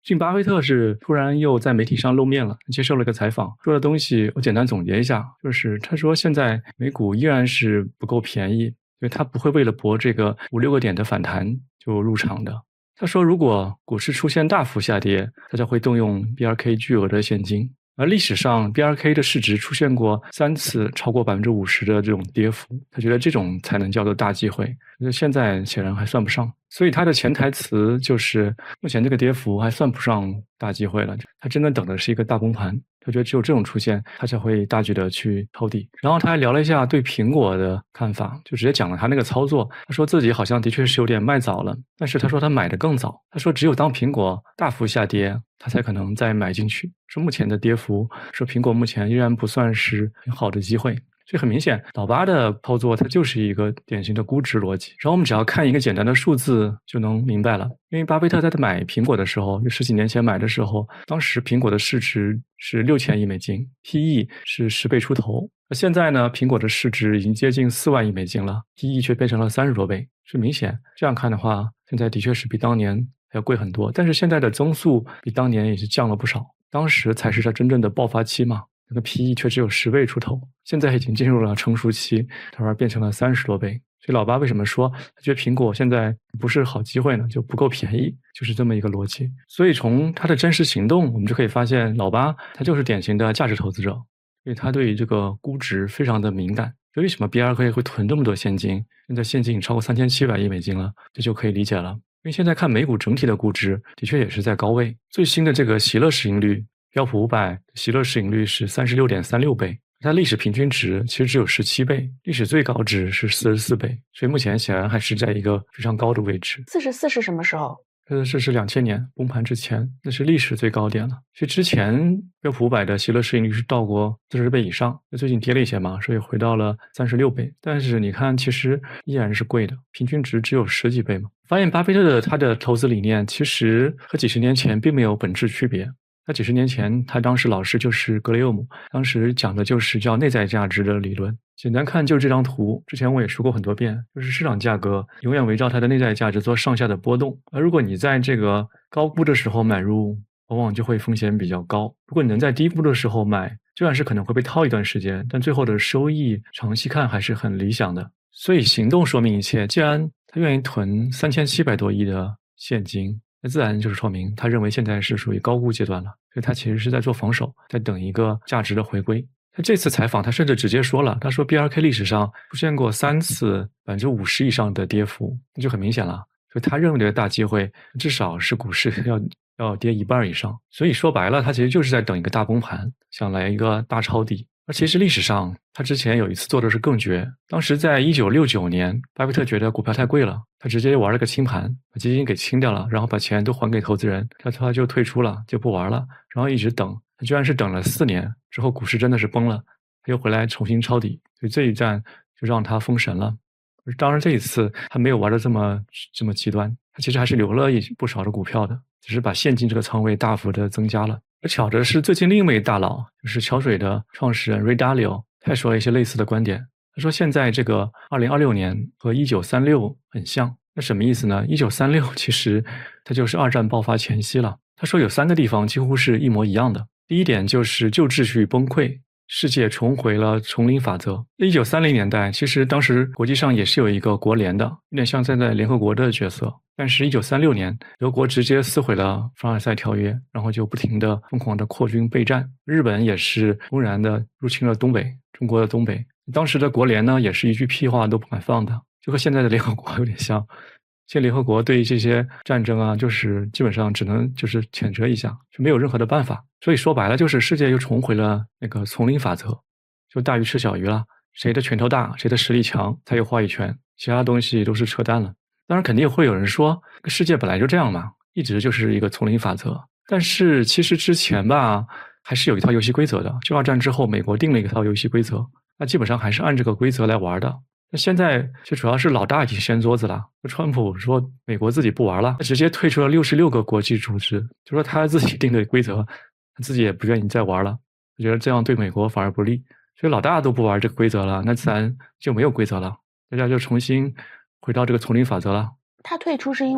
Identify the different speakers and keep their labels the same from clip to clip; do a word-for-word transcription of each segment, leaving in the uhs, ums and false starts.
Speaker 1: 近巴菲特是突然又在媒体上露面了，接受了个采访，说的东西我简单总结一下，就是他说现在美股依然是不够便宜，所以他不会为了博这个五六个点的反弹就入场的。他说如果股市出现大幅下跌，他就会动用 B R K 巨额的现金。而历史上 B R K 的市值出现过三次超过 百分之五十 的这种跌幅，他觉得这种才能叫做大机会，现在显然还算不上。所以他的潜台词就是目前这个跌幅还算不上大机会了，他真的等的是一个大崩盘，他觉得只有这种出现他才会大举的去抄底。然后他还聊了一下对苹果的看法，就直接讲了他那个操作，他说自己好像的确是有点卖早了，但是他说他买的更早，他说只有当苹果大幅下跌他才可能再买进去，说目前的跌幅，说苹果目前依然不算是很好的机会。所以很明显老巴的操作它就是一个典型的估值逻辑，然后我们只要看一个简单的数字就能明白了。因为巴菲特在买苹果的时候，就十几年前买的时候，当时苹果的市值是六千亿美金， P E 是十倍出头，而现在呢苹果的市值已经接近四万亿美金了， P E 却变成了三十多倍，是明显这样看的话现在的确是比当年还要贵很多，但是现在的增速比当年也是降了不少，当时才是它真正的爆发期嘛，那个 P E 却只有十倍出头，现在已经进入了成熟期，它反而变成了三十多倍。所以老巴为什么说他觉得苹果现在不是好机会呢？就不够便宜，就是这么一个逻辑。所以从他的真实行动我们就可以发现老巴他就是典型的价值投资者，所以他对于这个估值非常的敏感。所以为什么 B R K 会囤这么多现金，现在现金超过三千七百亿美金了，这就可以理解了。因为现在看美股整体的估值的确也是在高位，最新的这个席勒市盈率，标普五百席勒市盈率是 三十六点三六倍，它历史平均值其实只有十七倍，历史最高值是四十四倍，所以目前显然还是在一个非常高的位置。
Speaker 2: 四十四是什么时候？
Speaker 1: 呃，这是两千年崩盘之前，那是历史最高点了。所以之前标普五百的席勒市盈率是到过四十倍以上，最近跌了一些嘛，所以回到了三十六倍。但是你看，其实依然是贵的，平均值只有十几倍嘛。发现巴菲特的他的投资理念其实和几十年前并没有本质区别。他几十年前他当时老师就是格雷厄姆，当时讲的就是叫内在价值的理论。简单看就是这张图，之前我也说过很多遍，就是市场价格永远围绕它的内在价值做上下的波动，而如果你在这个高估的时候买入，往往就会风险比较高。如果你能在低估的时候买，虽然是可能会被套一段时间，但最后的收益长期看还是很理想的。所以行动说明一切，既然他愿意囤三千七百多亿的现金，那自然就是说明他认为现在是属于高估阶段了，所以他其实是在做防守，在等一个价值的回归。他这次采访他甚至直接说了，他说 B R K 历史上出现过三次 百分之五十 以上的跌幅，那就很明显了，所以他认为的大机会至少是股市要要跌一半以上。所以说白了，他其实就是在等一个大崩盘，想来一个大抄底。而其实历史上他之前有一次做的是更绝，当时在一九六九年巴菲特觉得股票太贵了，他直接玩了个清盘，把基金给清掉了，然后把钱都还给投资人，他他就退出了，就不玩了，然后一直等，他居然是等了四年之后股市真的是崩了，他又回来重新抄底，所以这一战就让他封神了。当然这一次他没有玩的这么这么极端，他其实还是留了不少的股票的，只是把现金这个仓位大幅的增加了。而巧的是最近另一位大佬就是桥水的创始人 Ray Dalio， 他也说了一些类似的观点。他说现在这个二零二六年和一九三六很像，那什么意思呢？一九三六其实它就是二战爆发前夕了。他说有三个地方几乎是一模一样的。第一点就是旧秩序崩溃，世界重回了丛林法则。一九三零年代其实当时国际上也是有一个国联的，有点像现在联合国的角色，但是一九三六年德国直接撕毁了凡尔赛条约，然后就不停的疯狂的扩军备战。日本也是公然的入侵了东北，中国的东北。当时的国联呢也是一句屁话都不敢放的，就和现在的联合国有点像。现在联合国对这些战争啊，就是基本上只能就是谴责一下，就没有任何的办法。所以说白了就是世界又重回了那个丛林法则，就大鱼吃小鱼了，谁的拳头大谁的实力强才有话语权，其他东西都是扯淡了。当然肯定也会有人说世界本来就这样嘛，一直就是一个丛林法则。但是其实之前吧还是有一套游戏规则的，就二战之后美国定了一套游戏规则，那基本上还是按这个规则来玩的。那现在就主要是老大已经掀桌子了，川普说美国自己不玩了，他直接退出了六十六个国际组织，就说他自己定的规则他自己也不愿意再玩了，我觉得这样对美国反而不利。所以老大都不玩这个规则了，那自然就没有规则了，大家就重新回到这个丛林法则了。
Speaker 2: 他退出是因为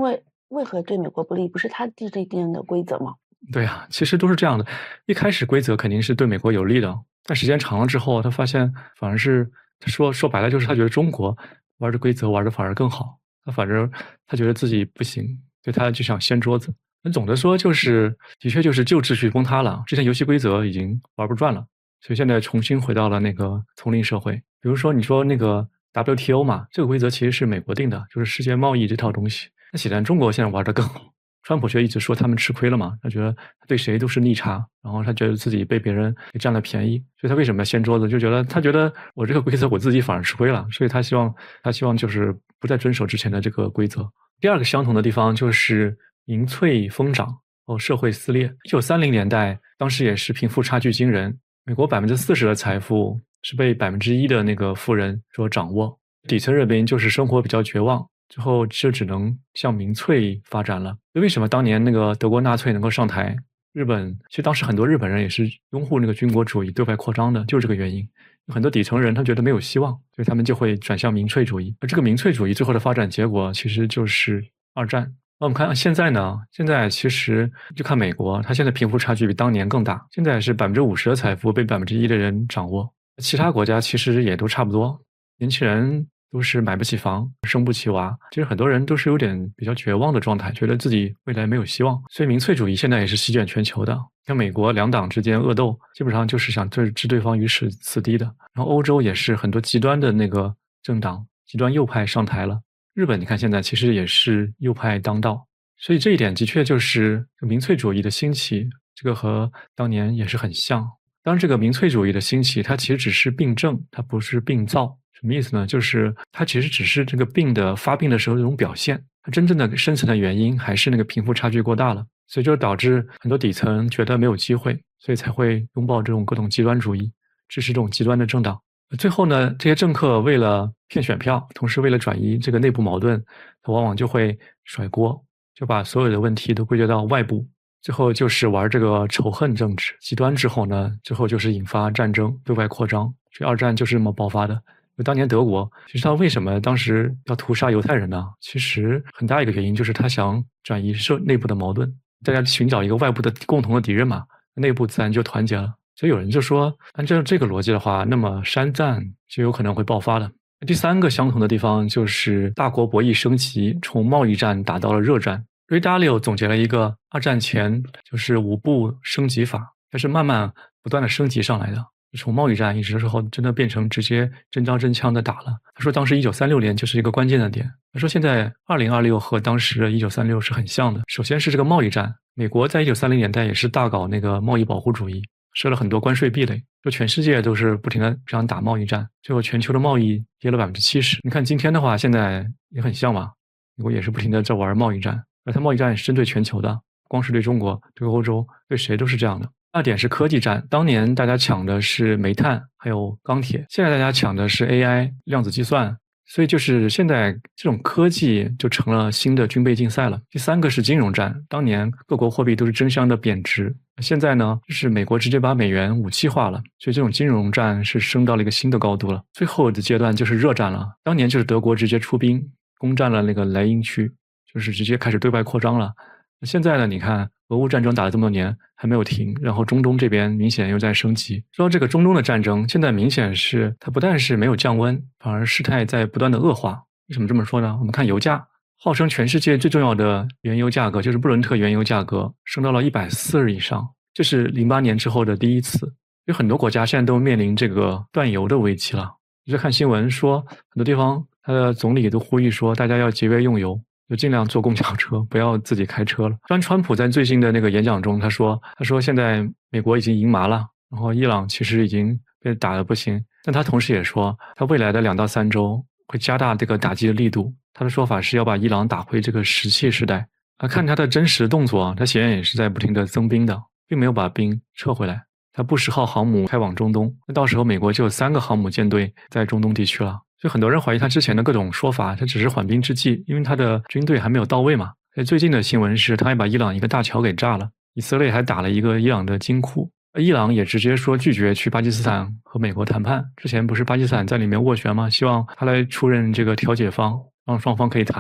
Speaker 2: 为何对美国不利？不是他制定的规则吗？
Speaker 1: 对啊，其实都是这样的。一开始规则肯定是对美国有利的，但时间长了之后，他发现反而是他说说白了就是他觉得中国玩的规则玩的反而更好，他反正他觉得自己不行，所以他就想掀桌子。那总的说就是，的确就是旧秩序崩塌了，之前游戏规则已经玩不转了，所以现在重新回到了那个丛林社会。比如说你说那个 W T O 嘛，这个规则其实是美国定的，就是世界贸易这套东西。那显然中国现在玩的更好。川普却一直说他们吃亏了嘛，他觉得对谁都是逆差，然后他觉得自己被别人给占了便宜，所以他为什么要掀桌子？就觉得他觉得我这个规则我自己反而吃亏了，所以他希望他希望就是不再遵守之前的这个规则。第二个相同的地方就是民粹疯长哦，社会撕裂。一九三零年代，当时也是贫富差距惊人，美国百分之四十的财富是被百分之一的那个富人所掌握，底层人民就是生活比较绝望。之后就只能向民粹发展了。为什么当年那个德国纳粹能够上台？日本其实当时很多日本人也是拥护那个军国主义对外扩张的，就是这个原因。很多底层人他觉得没有希望，所以他们就会转向民粹主义。而这个民粹主义最后的发展结果其实就是二战。那我们看现在呢？现在其实就看美国，它现在贫富差距比当年更大，现在是百分之五十的财富被百分之一的人掌握。其他国家其实也都差不多，年轻人都是买不起房，生不起娃，其实很多人都是有点比较绝望的状态，觉得自己未来没有希望。所以民粹主义现在也是席卷全球的，像美国两党之间恶斗，基本上就是想置置对方于死死地的。然后欧洲也是很多极端的那个政党，极端右派上台了。日本你看现在其实也是右派当道，所以这一点的确就是民粹主义的兴起，这个和当年也是很像。当然这个民粹主义的兴起，它其实只是病症，它不是病灶。什么意思呢？就是它其实只是这个病的发病的时候的一种表现，它真正的深层的原因还是那个贫富差距过大了，所以就导致很多底层觉得没有机会，所以才会拥抱这种各种极端主义，支持这种极端的政党。最后呢，这些政客为了骗选票，同时为了转移这个内部矛盾，他往往就会甩锅，就把所有的问题都归结到外部，最后就是玩这个仇恨政治，极端之后呢，最后就是引发战争，对外扩张，所以二战就是这么爆发的。当年德国其实他为什么当时要屠杀犹太人呢？其实很大一个原因就是他想转移社内部的矛盾，大家寻找一个外部的共同的敌人嘛，内部自然就团结了。所以有人就说，按照这个逻辑的话，那么山战就有可能会爆发的。第三个相同的地方就是大国博弈升级，从贸易战打到了热战。瑞达利欧总结了一个二战前就是五步升级法，它是慢慢不断的升级上来的。从贸易战一直之后真的变成直接真刀真枪的打了。他说当时一九三六年就是一个关键的点。他说现在二零二六和当时的一九三六是很像的。首先是这个贸易战，美国在一九三零年代也是大搞那个贸易保护主义，设了很多关税壁垒，就全世界都是不停的这样打贸易战，最后全球的贸易跌了 百分之七十。 你看今天的话现在也很像嘛，美国也是不停的在玩贸易战，而它贸易战是针对全球的，光是对中国对欧洲对谁都是这样的。二点是科技战，当年大家抢的是煤炭还有钢铁，现在大家抢的是 A I 量子计算，所以就是现在这种科技就成了新的军备竞赛了。第三个是金融战，当年各国货币都是争相的贬值，现在呢就是美国直接把美元武器化了，所以这种金融战是升到了一个新的高度了。最后的阶段就是热战了，当年就是德国直接出兵攻占了那个莱茵区，就是直接开始对外扩张了。现在呢你看俄乌战争打了这么多年还没有停，然后中东这边明显又在升级。说到这个中东的战争，现在明显是它不但是没有降温，反而事态在不断的恶化。为什么这么说呢？我们看油价，号称全世界最重要的原油价格就是布伦特原油价格升到了一百四十以上，这是零八年之后的第一次。有很多国家现在都面临这个断油的危机了。我就看新闻说很多地方它的总理都呼吁说大家要节约用油，就尽量坐公交车，不要自己开车了。虽然川普在最新的那个演讲中他说他说现在美国已经赢麻了，然后伊朗其实已经被打得不行，但他同时也说他未来的两到三周会加大这个打击的力度。他的说法是要把伊朗打回这个石器时代。啊，看他的真实动作，他显然也是在不停的增兵的，并没有把兵撤回来。他布什号航母开往中东，那到时候美国就有三个航母舰队在中东地区了。所以很多人怀疑他之前的各种说法，他只是缓兵之计，因为他的军队还没有到位嘛。最近的新闻是他还把伊朗一个大桥给炸了，以色列还打了一个伊朗的金库，伊朗也直接说拒绝去巴基斯坦和美国谈判。之前不是巴基斯坦在里面斡旋吗？希望他来出任这个调解方，让双方可以谈。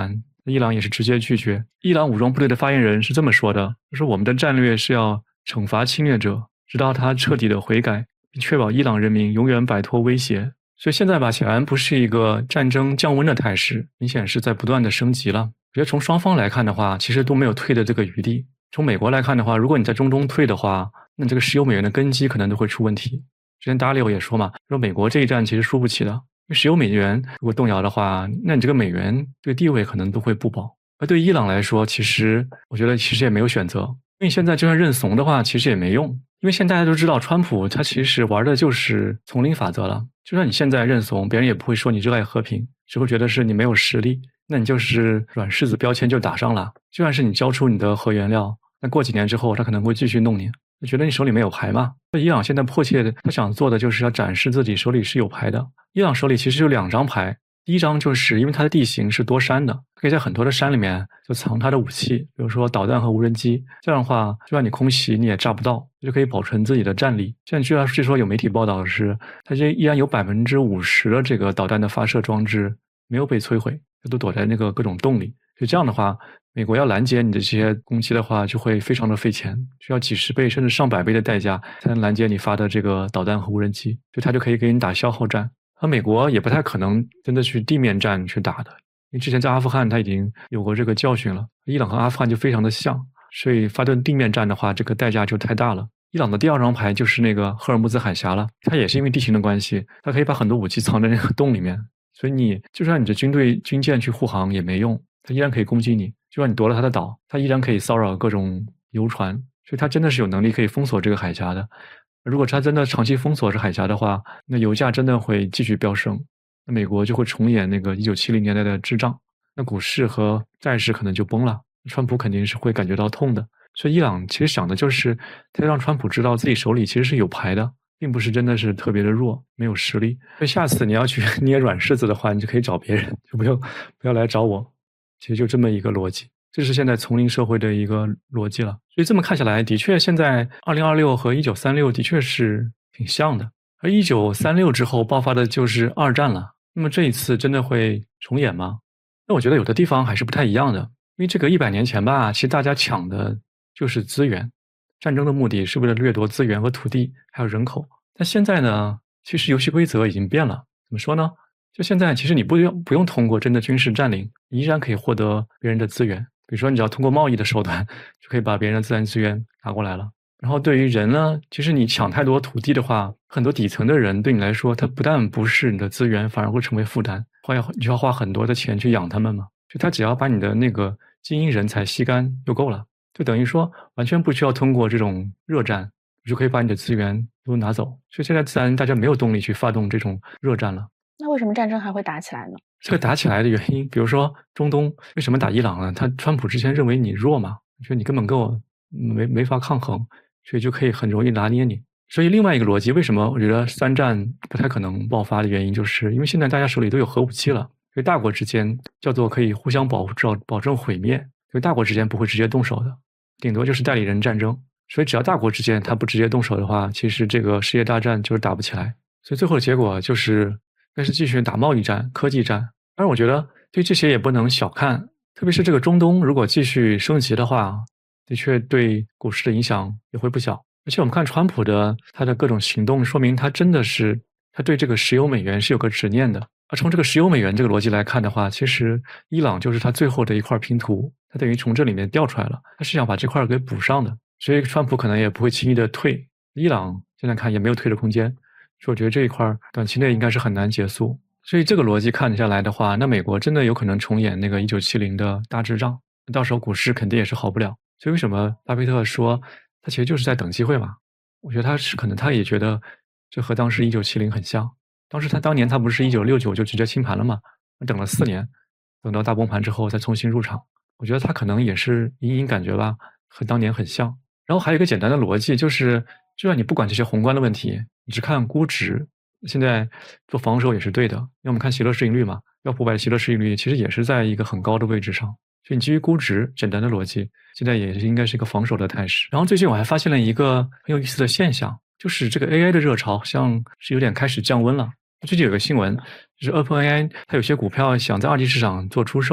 Speaker 1: 伊朗也是直接拒绝。伊朗武装部队的发言人是这么说的，说我们的战略是要惩罚侵略者，直到他彻底的悔改，并确保伊朗人民永远摆脱威胁。所以现在吧，显然不是一个战争降温的态势，明显是在不断的升级了。我觉得从双方来看的话，其实都没有退的这个余地。从美国来看的话，如果你在中东退的话，那这个石油美元的根基可能都会出问题。之前达里欧也说嘛，说美国这一战其实输不起的，因为石油美元如果动摇的话，那你这个美元这个地位可能都会不保。而对伊朗来说，其实我觉得其实也没有选择，因为现在就算认怂的话，其实也没用，因为现在大家都知道，川普他其实玩的就是丛林法则了。就算你现在认怂，别人也不会说你热爱和平，只会觉得是你没有实力，那你就是软柿子标签就打上了。就算是你交出你的核原料，那过几年之后他可能会继续弄你，就觉得你手里没有牌嘛。伊朗现在迫切的他想做的就是要展示自己手里是有牌的。伊朗手里其实有两张牌，第一张就是因为它的地形是多山的，可以在很多的山里面就藏它的武器，比如说导弹和无人机，这样的话就算你空袭你也炸不到，就可以保存自己的战力。现在据据说有媒体报道的是，它这依然有 百分之五十 的这个导弹的发射装置没有被摧毁，都躲在那个各种洞里。所以这样的话，美国要拦截你的这些攻击的话，就会非常的费钱，需要几十倍甚至上百倍的代价才能拦截你发的这个导弹和无人机，就它就可以给你打消耗战。而美国也不太可能真的去地面战去打的，因为之前在阿富汗他已经有过这个教训了。伊朗和阿富汗就非常的像，所以发动地面战的话，这个代价就太大了。伊朗的第二张牌就是那个赫尔木兹海峡了，它也是因为地形的关系，它可以把很多武器藏在那个洞里面，所以你就算你的军队军舰去护航也没用，它依然可以攻击你。就算你夺了它的岛，它依然可以骚扰各种游船，所以它真的是有能力可以封锁这个海峡的。如果它真的长期封锁这海峡的话，那油价真的会继续飙升，那美国就会重演那个一九七零年代的滞胀，那股市和债市可能就崩了，川普肯定是会感觉到痛的。所以伊朗其实想的就是他让川普知道自己手里其实是有牌的，并不是真的是特别的弱，没有实力。所以下次你要去捏软柿子的话，你就可以找别人，就不用不要来找我。其实就这么一个逻辑，这是现在丛林社会的一个逻辑了。所以这么看下来，的确现在二零二六和一九三六的确是挺像的。而一九三六之后爆发的就是二战了，那么这一次真的会重演吗？那我觉得有的地方还是不太一样的，因为这个一百年前吧，其实大家抢的就是资源，战争的目的是为了掠夺资源和土地还有人口。但现在呢，其实游戏规则已经变了，怎么说呢？就现在其实你不用不用通过真的军事占领，你依然可以获得别人的资源，比如说你只要通过贸易的手段就可以把别人的自然资源拿过来了。然后对于人呢，其实你抢太多土地的话，很多底层的人对你来说，他不但不是你的资源，反而会成为负担，花要你就要花很多的钱去养他们嘛。就他只要把你的那个精英人才吸干就够了，就等于说完全不需要通过这种热战，就可以把你的资源都拿走。所以现在自然大家没有动力去发动这种热战了。
Speaker 2: 那为什么战争还会打起来呢？
Speaker 1: 这个打起来的原因，比如说中东为什么打伊朗呢？他川普之前认为你弱嘛，觉得你根本跟我没没法抗衡，所以就可以很容易拿捏你。所以另外一个逻辑，为什么我觉得三战不太可能爆发的原因，就是因为现在大家手里都有核武器了，所以大国之间叫做可以互相保护，保证毁灭，所以大国之间不会直接动手的，顶多就是代理人战争。所以只要大国之间他不直接动手的话，其实这个世界大战就是打不起来。所以最后的结果就是但是继续打贸易战、科技战。当然我觉得对这些也不能小看，特别是这个中东如果继续升级的话，的确对股市的影响也会不小。而且我们看川普的他的各种行动，说明他真的是他对这个石油美元是有个执念的。而从这个石油美元这个逻辑来看的话，其实伊朗就是他最后的一块拼图，他等于从这里面掉出来了，他是想把这块给补上的。所以川普可能也不会轻易的退，伊朗现在看也没有退的空间，所以我觉得这一块短期内应该是很难结束。所以这个逻辑看下来的话，那美国真的有可能重演那个一九七零的大滞胀，到时候股市肯定也是好不了。所以为什么巴菲特说他其实就是在等机会嘛？我觉得他是可能他也觉得这和当时一九七零很像，当时他当年他不是一九六九就直接清盘了嘛，等了四年，等到大崩盘之后再重新入场。我觉得他可能也是隐隐感觉吧，和当年很像。然后还有一个简单的逻辑，就是就算你不管这些宏观的问题，你只看估值，现在做防守也是对的。因为我们看席勒市盈率嘛，标普五百的席勒市盈率其实也是在一个很高的位置上，所以你基于估值简单的逻辑，现在也是应该是一个防守的态势。然后最近我还发现了一个很有意思的现象，就是这个 A I 的热潮好像是有点开始降温了。最近有个新闻，就是 OpenAI 它有些股票想在二级市场做出售，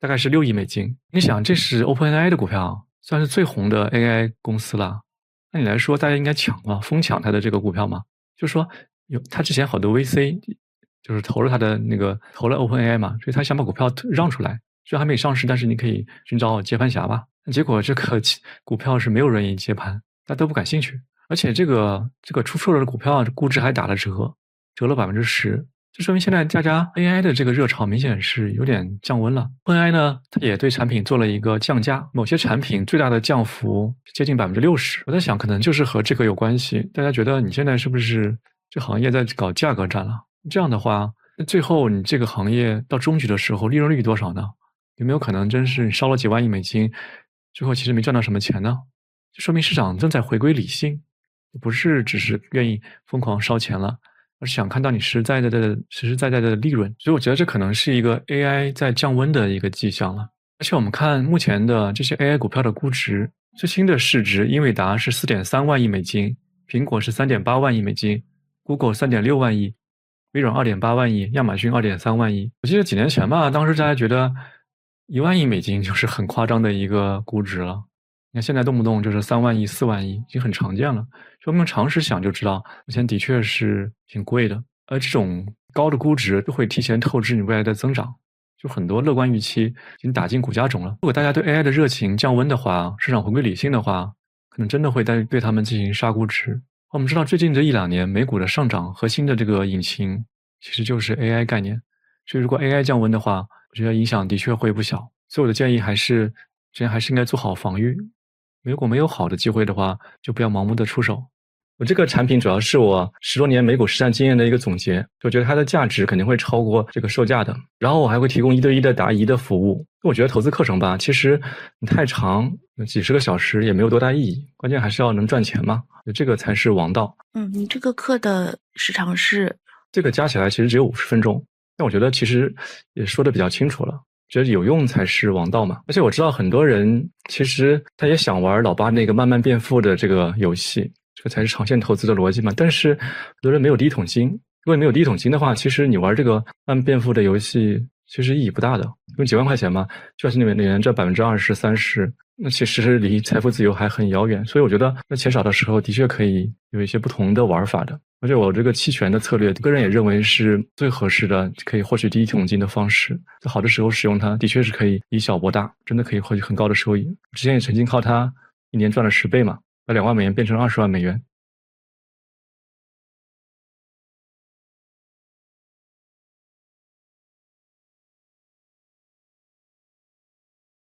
Speaker 1: 大概是六亿美金。你想，这是 OpenAI 的股票，算是最红的 A I 公司了。按理来说，大家应该抢嘛，疯抢它的这个股票嘛。就说有他之前好多 V C 就是投了他的那个投了 OpenAI 嘛，所以他想把股票让出来，虽然还没上市，但是你可以寻找接盘侠吧。结果这个股票是没有人愿意接盘，大家都不感兴趣，而且这个这个出售的股票估值还打了折，折了百分之十。这说明现在大家 A I 的这个热潮明显是有点降温了。OpenAI 呢，它也对产品做了一个降价，某些产品最大的降幅接近百分之六十。我在想，可能就是和这个有关系。大家觉得你现在是不是这行业在搞价格战了？这样的话，最后你这个行业到终局的时候，利润率多少呢？有没有可能真是烧了几万亿美金，最后其实没赚到什么钱呢？这说明市场正在回归理性，不是只是愿意疯狂烧钱了。而是想看到你实实在在的、实实在在的利润，所以我觉得这可能是一个 A I 在降温的一个迹象了。而且我们看目前的这些 A I 股票的估值，最新的市值，英伟达是 四点三万亿美金，苹果是 三点八万亿美金， Google 三点六万亿，微软 二点八万亿，亚马逊 二点三万亿。我记得几年前吧，当时大家觉得一万亿美金就是很夸张的一个估值了。你看现在动不动就是三万亿、四万亿，已经很常见了。所以我们常识想就知道，目前的确是挺贵的。而这种高的估值就会提前透支你未来的增长，就很多乐观预期已经打进股价中了。如果大家对 A I 的热情降温的话，市场回归理性的话，可能真的会对对他们进行杀估值。我们知道最近这一两年美股的上涨核心的这个引擎其实就是 A I 概念，所以如果 A I 降温的话，我觉得影响的确会不小。所以我的建议还是，之前还是应该做好防御。如果没有好的机会的话，就不要盲目的出手。我这个产品主要是我十多年美股实战经验的一个总结，我觉得它的价值肯定会超过这个售价的。然后我还会提供一对一的答疑的服务。我觉得投资课程吧，其实太长，几十个小时也没有多大意义，关键还是要能赚钱嘛，这个才是王道。
Speaker 3: 嗯，你这个课的时长是？
Speaker 1: 这个加起来其实只有五十分钟，但我觉得其实也说的比较清楚了。觉得有用才是王道嘛，而且我知道很多人其实他也想玩老八那个慢慢变富的这个游戏，这个才是长线投资的逻辑嘛。但是很多人没有第一桶金，如果你没有第一桶金的话，其实你玩这个慢慢变富的游戏其实意义不大的，因为几万块钱嘛，就算是你每年赚百分之二十、三十，那其实离财富自由还很遥远。所以我觉得在钱少的时候，的确可以有一些不同的玩法的。而且我这个期权的策略，个人也认为是最合适的，可以获取第一桶金的方式。在好的时候使用它，的确是可以以小博大，真的可以获取很高的收益。之前也曾经靠它一年赚了十倍嘛，把两万美元变成了二十万美元。